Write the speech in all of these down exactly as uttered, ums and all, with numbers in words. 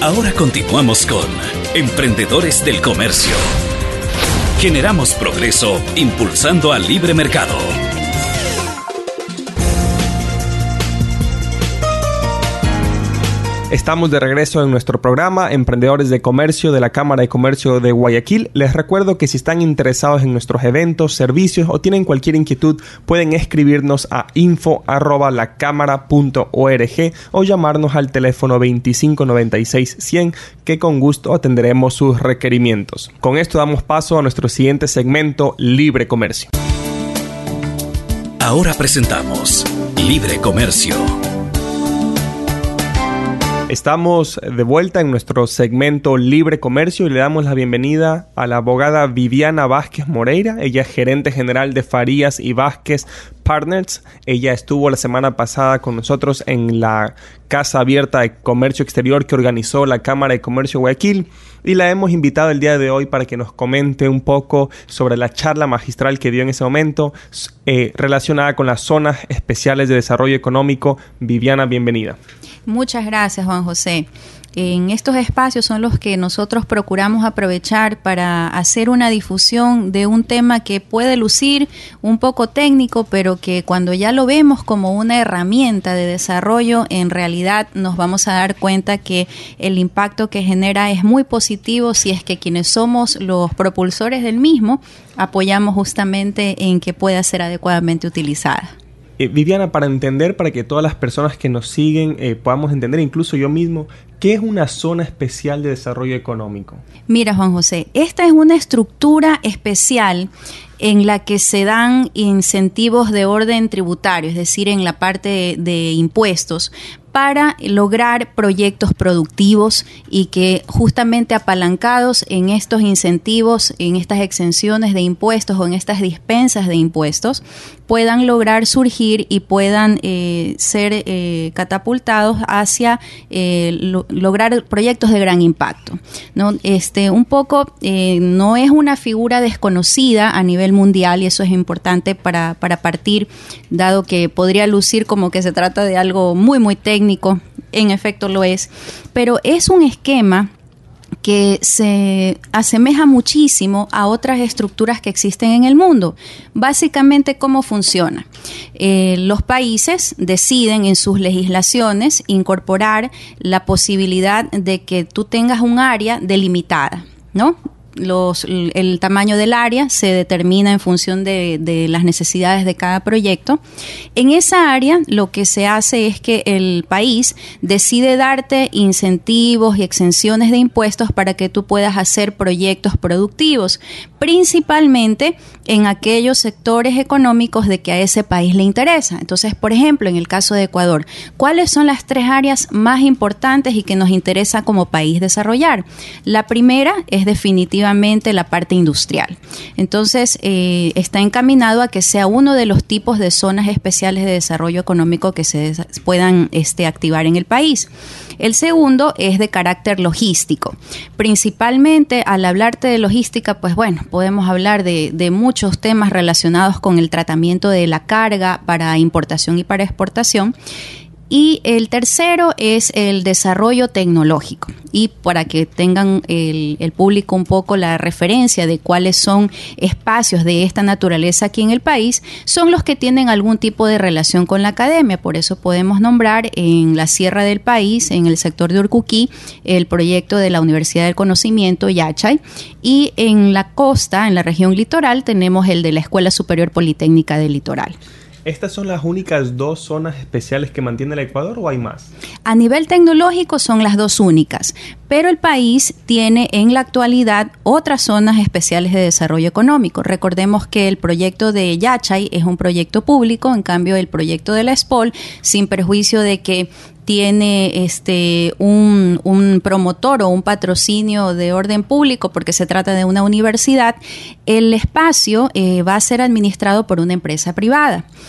Ahora continuamos con Emprendedores del Comercio. Generamos progreso impulsando al libre mercado. Estamos de regreso en nuestro programa Emprendedores de Comercio de la Cámara de Comercio de Guayaquil. Les recuerdo que si están interesados en nuestros eventos, servicios o tienen cualquier inquietud, pueden escribirnos a info arroba la cámara punto org o llamarnos al teléfono veinticinco noventa y seis cien, que con gusto atenderemos sus requerimientos. Con esto damos paso a nuestro siguiente segmento, Libre Comercio. Ahora presentamos Libre Comercio. Estamos de vuelta en nuestro segmento Libre Comercio y le damos la bienvenida a la abogada Viviana Vázquez Moreira. Ella es gerente general de Farías y Vázquez Partners. Ella estuvo la semana pasada con nosotros en la Casa Abierta de Comercio Exterior que organizó la Cámara de Comercio de Guayaquil y la hemos invitado el día de hoy para que nos comente un poco sobre la charla magistral que dio en ese momento eh, relacionada con las zonas especiales de desarrollo económico. Viviana, bienvenida. Muchas gracias, Juan José. En estos espacios son los que nosotros procuramos aprovechar para hacer una difusión de un tema que puede lucir un poco técnico, pero que cuando ya lo vemos como una herramienta de desarrollo, en realidad nos vamos a dar cuenta que el impacto que genera es muy positivo si es que quienes somos los propulsores del mismo apoyamos justamente en que pueda ser adecuadamente utilizada. Eh, Viviana, para entender, para que todas las personas que nos siguen eh, podamos entender, incluso yo mismo, ¿qué es una zona especial de desarrollo económico? Mira, Juan José, esta es una estructura especial en la que se dan incentivos de orden tributario, es decir, en la parte de, de impuestos, para lograr proyectos productivos y que justamente apalancados en estos incentivos, en estas exenciones de impuestos o en estas dispensas de impuestos, puedan lograr surgir y puedan eh, ser eh, catapultados hacia eh, lo, lograr proyectos de gran impacto, ¿no? Este, un poco eh, no es una figura desconocida a nivel mundial y eso es importante para, para partir, dado que podría lucir como que se trata de algo muy, muy técnico. En efecto lo es, pero es un esquema que se asemeja muchísimo a otras estructuras que existen en el mundo. Básicamente, ¿cómo funciona? Eh, los países deciden en sus legislaciones incorporar la posibilidad de que tú tengas un área delimitada, ¿no? Los, el tamaño del área se determina en función de, de las necesidades de cada proyecto. En esa área lo que se hace es que el país decide darte incentivos y exenciones de impuestos para que tú puedas hacer proyectos productivos, principalmente en aquellos sectores económicos de que a ese país le interesa. Entonces, por ejemplo, en el caso de Ecuador, ¿cuáles son las tres áreas más importantes y que nos interesa como país desarrollar? La primera es definitivamente la parte industrial. Entonces, eh, está encaminado a que sea uno de los tipos de zonas especiales de desarrollo económico que se des- puedan este, activar en el país. El segundo es de carácter logístico. Principalmente, al hablarte de logística, pues bueno, podemos hablar de, de muchos temas relacionados con el tratamiento de la carga para importación y para exportación. Y el tercero es el desarrollo tecnológico. Y para que tengan el, el público un poco la referencia de cuáles son espacios de esta naturaleza aquí en el país, son los que tienen algún tipo de relación con la academia. Por eso podemos nombrar en la sierra del país, en el sector de Urcuquí, el proyecto de la Universidad del Conocimiento, Yachay, y en la costa, en la región litoral, tenemos el de la Escuela Superior Politécnica del Litoral. ¿Estas son las únicas dos zonas especiales que mantiene el Ecuador o hay más? A nivel tecnológico son las dos únicas, pero el país tiene en la actualidad otras zonas especiales de desarrollo económico. Recordemos que el proyecto de Yachay es un proyecto público, en cambio el proyecto de la ESPOL, sin perjuicio de que tiene este un, un promotor o un patrocinio de orden público porque se trata de una universidad, el espacio eh, va a ser administrado por una empresa privada.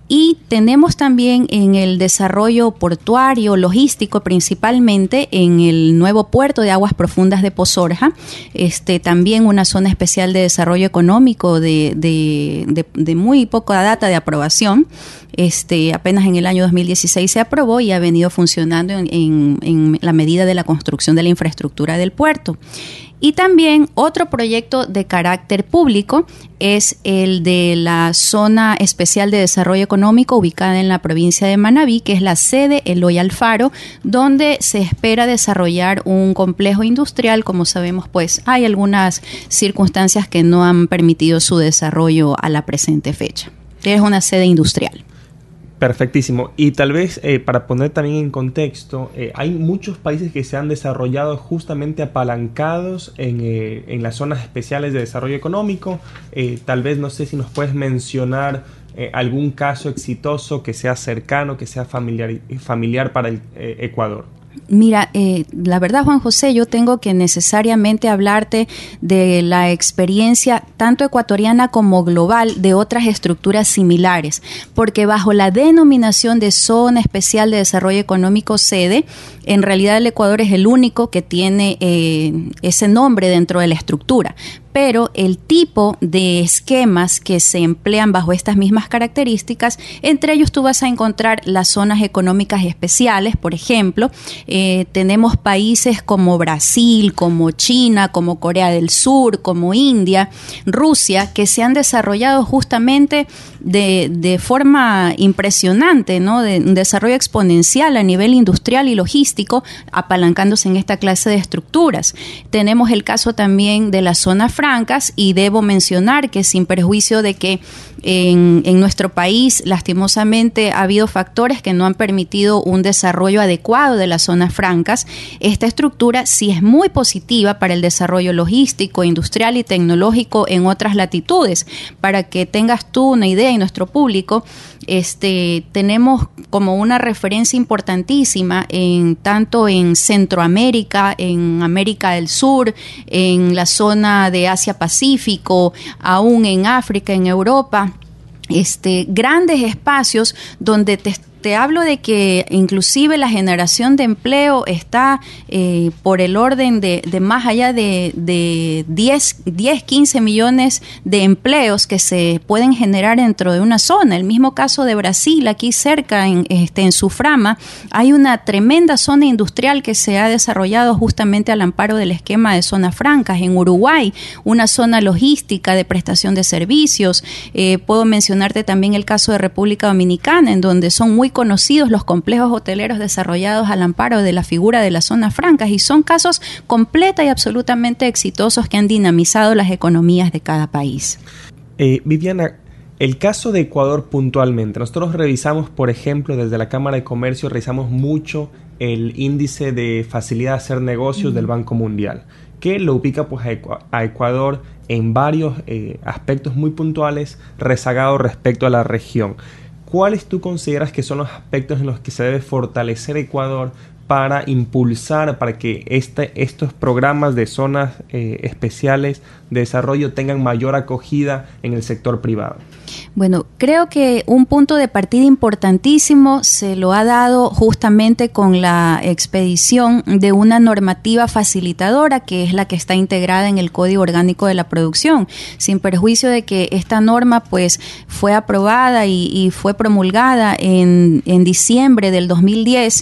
Y tenemos también en el desarrollo portuario, logístico, principalmente en el nuevo puerto de aguas profundas de Pozorja, este, también una zona especial de desarrollo económico de, de, de, de muy poca data de aprobación. Este, apenas en el año dos mil dieciséis se aprobó y ha venido funcionando en, en, en la medida de la construcción de la infraestructura del puerto. Y también otro proyecto de carácter público es el de la Zona Especial de Desarrollo Económico ubicada en la provincia de Manabí, que es la sede Eloy Alfaro, donde se espera desarrollar un complejo industrial. Como sabemos, pues hay algunas circunstancias que no han permitido su desarrollo a la presente fecha. Es una sede industrial. Perfectísimo. Y tal vez eh, para poner también en contexto, eh, hay muchos países que se han desarrollado justamente apalancados en, eh, en las zonas especiales de desarrollo económico. Eh, tal vez no sé si nos puedes mencionar eh, algún caso exitoso que sea cercano, que sea familiar, familiar para el eh, Ecuador. Mira, eh, la verdad, Juan José, yo tengo que necesariamente hablarte de la experiencia tanto ecuatoriana como global de otras estructuras similares, porque bajo la denominación de Zona Especial de Desarrollo Económico sede, en realidad el Ecuador es el único que tiene eh, ese nombre dentro de la estructura. Pero el tipo de esquemas que se emplean bajo estas mismas características, entre ellos tú vas a encontrar las zonas económicas especiales, por ejemplo, eh, tenemos países como Brasil, como China, como Corea del Sur, como India, Rusia, que se han desarrollado justamente de, de forma impresionante, ¿no? De un desarrollo exponencial a nivel industrial y logístico, apalancándose en esta clase de estructuras. Tenemos el caso también de la zona franca, y debo mencionar que sin perjuicio de que en, en nuestro país lastimosamente ha habido factores que no han permitido un desarrollo adecuado de las zonas francas, esta estructura sí es muy positiva para el desarrollo logístico, industrial y tecnológico en otras latitudes. Para que tengas tú una idea y nuestro público, este, tenemos como una referencia importantísima en tanto en Centroamérica, en América del Sur, en la zona de Asia-Pacífico, aún en África, en Europa, este, grandes espacios donde te Te hablo de que inclusive la generación de empleo está eh, por el orden de, de más allá de, de diez, quince millones de empleos que se pueden generar dentro de una zona. El mismo caso de Brasil, aquí cerca en, este, en Suframa, hay una tremenda zona industrial que se ha desarrollado justamente al amparo del esquema de zonas francas. En Uruguay, una zona logística de prestación de servicios. Eh, puedo mencionarte también el caso de República Dominicana, en donde son muy conocidos los complejos hoteleros desarrollados al amparo de la figura de las zonas francas, y son casos completa y absolutamente exitosos que han dinamizado las economías de cada país. Eh, Viviana, el caso de Ecuador puntualmente, nosotros revisamos, por ejemplo, desde la Cámara de Comercio, revisamos mucho el índice de facilidad de hacer negocios mm. del Banco Mundial, que lo ubica pues a Ecuador en varios eh, aspectos muy puntuales, rezagados respecto a la región. ¿Cuáles tú consideras que son los aspectos en los que se debe fortalecer Ecuador para impulsar, para que este, estos programas de zonas eh, especiales de desarrollo tengan mayor acogida en el sector privado? Bueno, creo que un punto de partida importantísimo se lo ha dado justamente con la expedición de una normativa facilitadora, que es la que está integrada en el Código Orgánico de la Producción, sin perjuicio de que esta norma pues fue aprobada y, y fue promulgada en, en diciembre del dos mil diez.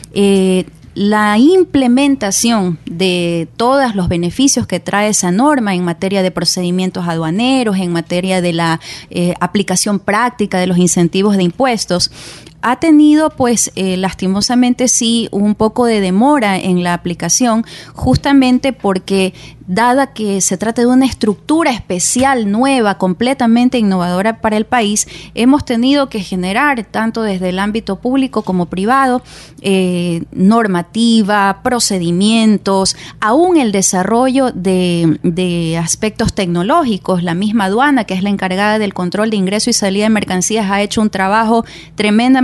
Eh, la implementación de todos los beneficios que trae esa norma en materia de procedimientos aduaneros, en materia de la eh, aplicación práctica de los incentivos de impuestos, ha tenido pues eh, lastimosamente sí un poco de demora en la aplicación, justamente porque dada que se trata de una estructura especial, nueva, completamente innovadora para el país, hemos tenido que generar, tanto desde el ámbito público como privado, eh, normativa, procedimientos, aún el desarrollo de, de aspectos tecnológicos. La misma aduana, que es la encargada del control de ingreso y salida de mercancías, ha hecho un trabajo tremendamente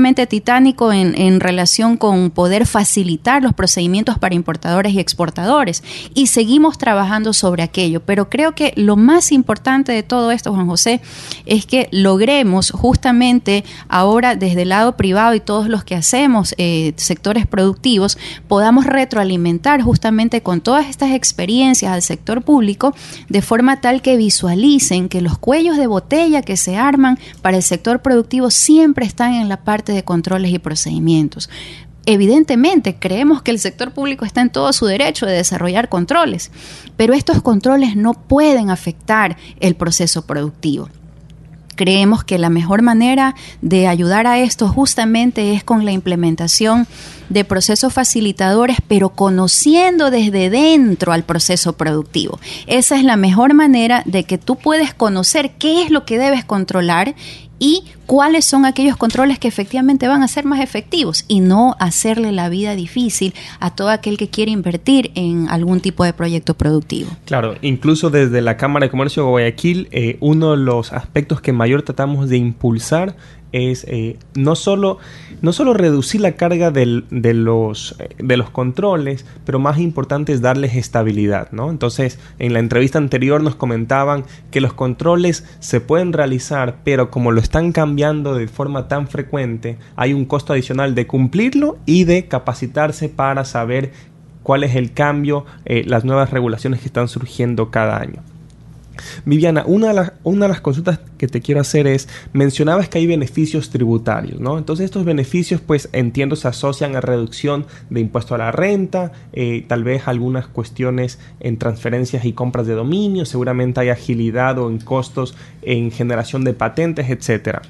realmente titánico en, en relación con poder facilitar los procedimientos para importadores y exportadores, y seguimos trabajando sobre aquello. Pero creo que lo más importante de todo esto, Juan José, es que logremos justamente ahora desde el lado privado y todos los que hacemos eh, sectores productivos, podamos retroalimentar justamente con todas estas experiencias al sector público, de forma tal que visualicen que los cuellos de botella que se arman para el sector productivo siempre están en la parte de controles y procedimientos. Evidentemente, creemos que el sector público está en todo su derecho de desarrollar controles, pero estos controles no pueden afectar el proceso productivo. Creemos que la mejor manera de ayudar a esto justamente es con la implementación de procesos facilitadores, pero conociendo desde dentro al proceso productivo. Esa es la mejor manera de que tú puedes conocer qué es lo que debes controlar y cuáles son aquellos controles que efectivamente van a ser más efectivos, y no hacerle la vida difícil a todo aquel que quiere invertir en algún tipo de proyecto productivo. Claro, incluso desde la Cámara de Comercio de Guayaquil, eh, uno de los aspectos que mayor tratamos de impulsar es eh, no solo no solo reducir la carga del, de los de los controles, pero más importante es darles estabilidad, ¿no? Entonces, en la entrevista anterior nos comentaban que los controles se pueden realizar, pero como lo están cambiando de forma tan frecuente, hay un costo adicional de cumplirlo y de capacitarse para saber cuál es el cambio, eh, las nuevas regulaciones que están surgiendo cada año. Viviana, una de, las, una de las consultas que te quiero hacer es, mencionabas que hay beneficios tributarios, ¿no? Entonces estos beneficios, pues entiendo, se asocian a reducción de impuesto a la renta, eh, tal vez algunas cuestiones en transferencias y compras de dominio, seguramente hay agilidad o en costos en generación de patentes, etcétera.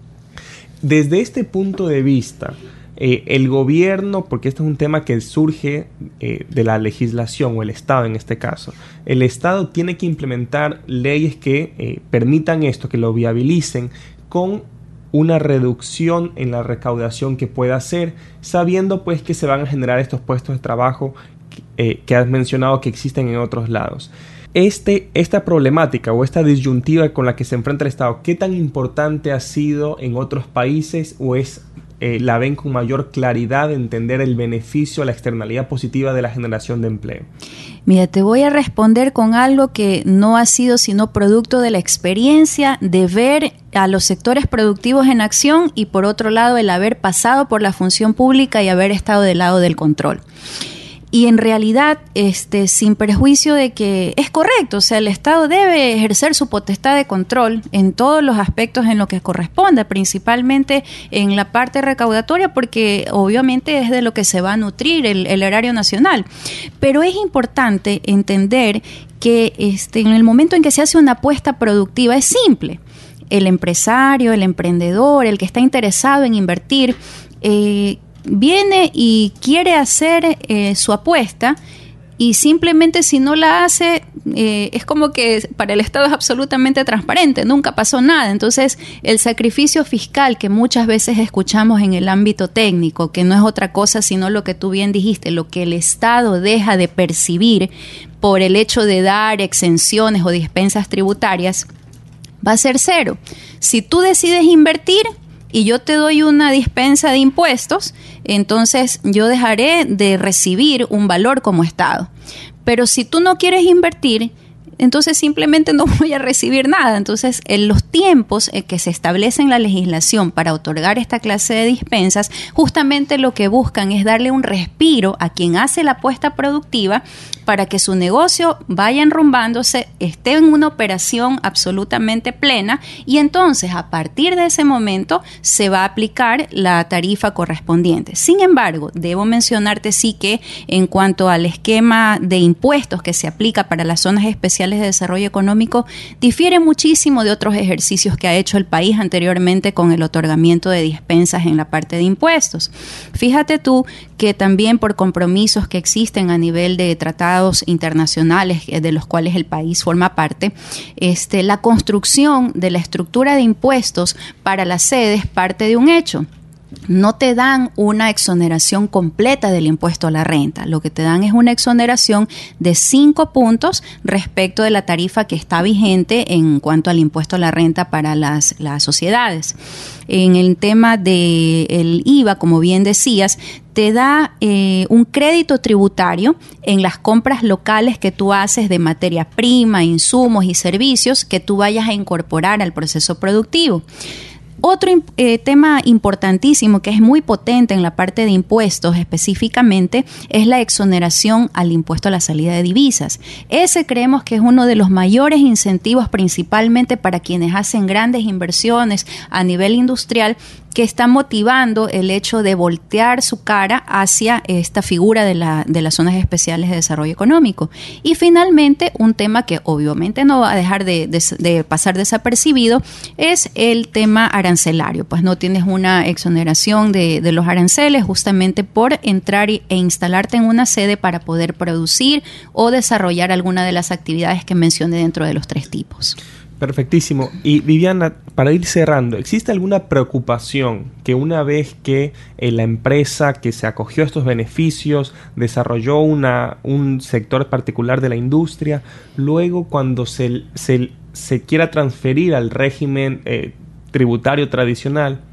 Desde este punto de vista, Eh, el gobierno, porque este es un tema que surge eh, de la legislación, o el Estado en este caso, el Estado tiene que implementar leyes que eh, permitan esto, que lo viabilicen con una reducción en la recaudación que pueda hacer, sabiendo pues que se van a generar estos puestos de trabajo eh, que has mencionado que existen en otros lados. Este, esta problemática o esta disyuntiva con la que se enfrenta el Estado, ¿qué tan importante ha sido en otros países, o es Eh, la ven con mayor claridad de entender el beneficio, la externalidad positiva de la generación de empleo? Mira, te voy a responder con algo que no ha sido sino producto de la experiencia de ver a los sectores productivos en acción, y por otro lado el haber pasado por la función pública y haber estado del lado del control. Y en realidad, este, sin perjuicio de que es correcto, o sea, el Estado debe ejercer su potestad de control en todos los aspectos en lo que corresponda, principalmente en la parte recaudatoria, porque obviamente es de lo que se va a nutrir el, el erario nacional. Pero es importante entender que este, en el momento en que se hace una apuesta productiva es simple. El empresario, el emprendedor, el que está interesado en invertir, eh, viene y quiere hacer eh, su apuesta, y simplemente si no la hace, eh, es como que para el Estado es absolutamente transparente, nunca pasó nada. Entonces, el sacrificio fiscal que muchas veces escuchamos en el ámbito técnico, que no es otra cosa sino lo que tú bien dijiste, lo que el Estado deja de percibir por el hecho de dar exenciones o dispensas tributarias, va a ser cero. Si tú decides invertir y yo te doy una dispensa de impuestos, entonces yo dejaré de recibir un valor como Estado. Pero si tú no quieres invertir, entonces simplemente no voy a recibir nada. Entonces, en los tiempos en que se establece en la legislación para otorgar esta clase de dispensas, justamente lo que buscan es darle un respiro a quien hace la apuesta productiva para que su negocio vaya enrumbándose, esté en una operación absolutamente plena, y entonces a partir de ese momento se va a aplicar la tarifa correspondiente. Sin embargo, debo mencionarte sí que en cuanto al esquema de impuestos que se aplica para las zonas especiales de desarrollo económico, difiere muchísimo de otros ejercicios que ha hecho el país anteriormente con el otorgamiento de dispensas en la parte de impuestos. Fíjate tú que también por compromisos que existen a nivel de tratados internacionales de los cuales el país forma parte, este, la construcción de la estructura de impuestos para las sedes parte de un hecho. no te dan una exoneración completa del impuesto a la renta. Lo que te dan es una exoneración de cinco puntos respecto de la tarifa que está vigente en cuanto al impuesto a la renta para las, las sociedades. En el tema del I V A, como bien decías, te da eh, un crédito tributario en las compras locales que tú haces de materia prima, insumos y servicios que tú vayas a incorporar al proceso productivo. Otro eh, tema importantísimo que es muy potente en la parte de impuestos específicamente es la exoneración al impuesto a la salida de divisas. Ese creemos que es uno de los mayores incentivos principalmente para quienes hacen grandes inversiones a nivel industrial, que está motivando el hecho de voltear su cara hacia esta figura de, la, de las zonas especiales de desarrollo económico. Y finalmente, un tema que obviamente no va a dejar de, de, de pasar desapercibido es el tema arancelario. Pues no tienes una exoneración de, de los aranceles justamente por entrar y, e instalarte en una sede para poder producir o desarrollar alguna de las actividades que mencioné dentro de los tres tipos. Perfectísimo. Y Viviana, para ir cerrando, ¿existe alguna preocupación que una vez que eh, la empresa que se acogió a estos beneficios desarrolló una, un sector particular de la industria, luego cuando se, se, se quiera transferir al régimen eh, tributario tradicional,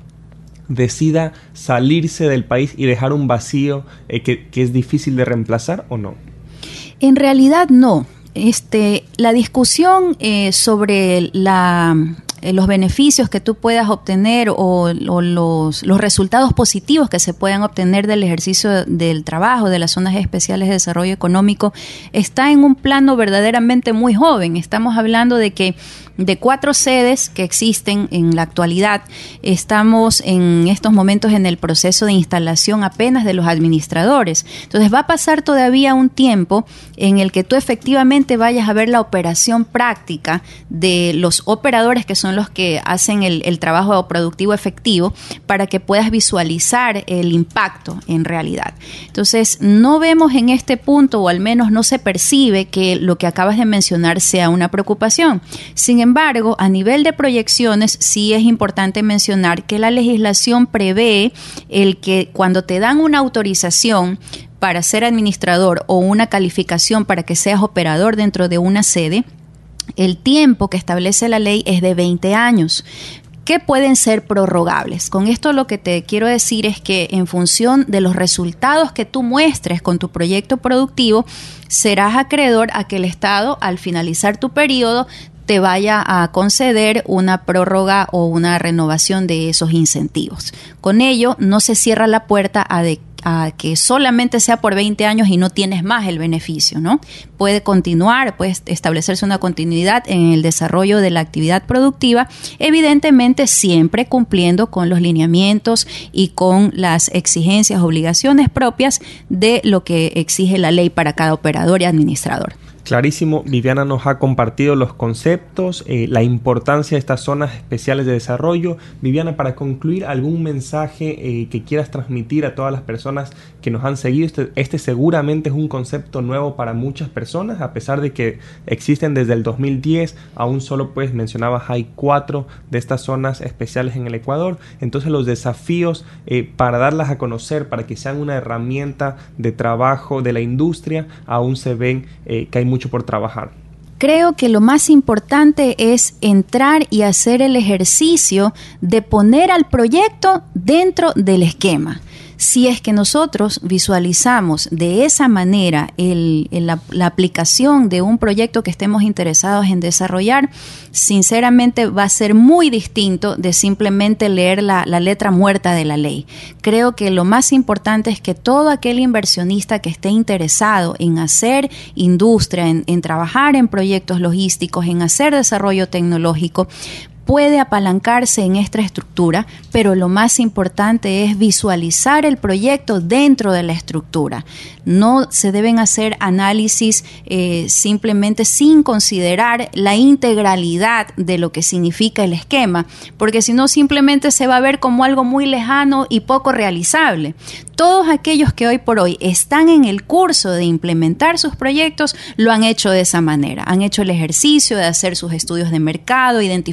decida salirse del país y dejar un vacío eh, que, que es difícil de reemplazar o no? En realidad no. Este, la discusión eh, sobre la, eh, los beneficios que tú puedas obtener o, o los, los resultados positivos que se puedan obtener del ejercicio del trabajo de las zonas especiales de desarrollo económico está en un plano verdaderamente muy joven. Estamos hablando de que de cuatro sedes que existen en la actualidad, estamos en estos momentos en el proceso de instalación apenas de los administradores. Entonces va a pasar todavía un tiempo en el que tú efectivamente vayas a ver la operación práctica de los operadores que son los que hacen el, el trabajo productivo efectivo para que puedas visualizar el impacto en realidad. Entonces no vemos en este punto, o al menos no se percibe que lo que acabas de mencionar sea una preocupación. Sin embargo, Sin embargo, a nivel de proyecciones, sí es importante mencionar que la legislación prevé el que cuando te dan una autorización para ser administrador o una calificación para que seas operador dentro de una sede, el tiempo que establece la ley es de veinte años. Que pueden ser prorrogables. Con esto lo que te quiero decir es que en función de los resultados que tú muestres con tu proyecto productivo, serás acreedor a que el Estado, al finalizar tu periodo, te vaya a conceder una prórroga o una renovación de esos incentivos. Con ello, no se cierra la puerta a, de, a que solamente sea por veinte años y no tienes más el beneficio, ¿no? Puede continuar, puede establecerse una continuidad en el desarrollo de la actividad productiva, evidentemente siempre cumpliendo con los lineamientos y con las exigencias, obligaciones propias de lo que exige la ley para cada operador y administrador. Clarísimo, Viviana nos ha compartido los conceptos, eh, la importancia de estas zonas especiales de desarrollo. Viviana, para concluir, ¿algún mensaje eh, que quieras transmitir a todas las personas que nos han seguido? Este, este seguramente es un concepto nuevo para muchas personas, a pesar de que existen desde el dos mil diez, aún solo pues mencionabas hay cuatro de estas zonas especiales en el Ecuador. Entonces los desafíos eh, para darlas a conocer, para que sean una herramienta de trabajo de la industria, aún se ven eh, que hay mucho por trabajar. Creo que lo más importante es entrar y hacer el ejercicio de poner al proyecto dentro del esquema. Si es que nosotros visualizamos de esa manera el, el, la, la aplicación de un proyecto que estemos interesados en desarrollar, sinceramente va a ser muy distinto de simplemente leer la, la letra muerta de la ley. Creo que lo más importante es que todo aquel inversionista que esté interesado en hacer industria, en, en trabajar en proyectos logísticos, en hacer desarrollo tecnológico, puede apalancarse en esta estructura, pero lo más importante es visualizar el proyecto dentro de la estructura. No se deben hacer análisis eh, simplemente sin considerar la integralidad de lo que significa el esquema, porque si no simplemente se va a ver como algo muy lejano y poco realizable. Todos aquellos que hoy por hoy están en el curso de implementar sus proyectos lo han hecho de esa manera. Han hecho el ejercicio de hacer sus estudios de mercado, identificar el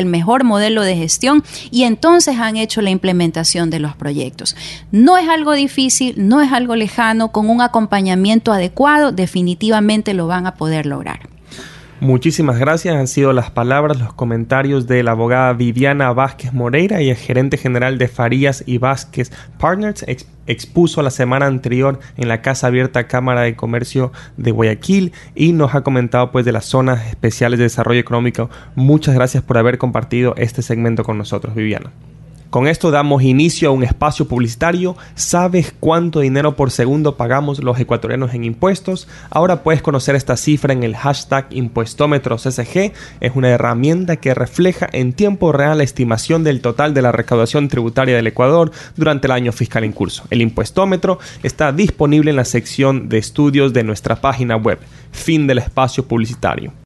el mejor modelo de gestión y entonces han hecho la implementación de los proyectos. No es algo difícil, no es algo lejano, con un acompañamiento adecuado definitivamente lo van a poder lograr. Muchísimas gracias. Han sido las palabras, los comentarios de la abogada Viviana Vázquez Moreira. Ella es gerente general de Farías y Vázquez Partners. Ex- expuso la semana anterior en la Casa Abierta Cámara de Comercio de Guayaquil y nos ha comentado pues de las zonas especiales de desarrollo económico. Muchas gracias por haber compartido este segmento con nosotros, Viviana. Con esto damos inicio a un espacio publicitario. ¿Sabes cuánto dinero por segundo pagamos los ecuatorianos en impuestos? Ahora puedes conocer esta cifra en el hashtag Impuestómetro C C G. Es una herramienta que refleja en tiempo real la estimación del total de la recaudación tributaria del Ecuador durante el año fiscal en curso. El Impuestómetro está disponible en la sección de estudios de nuestra página web. Fin del espacio publicitario.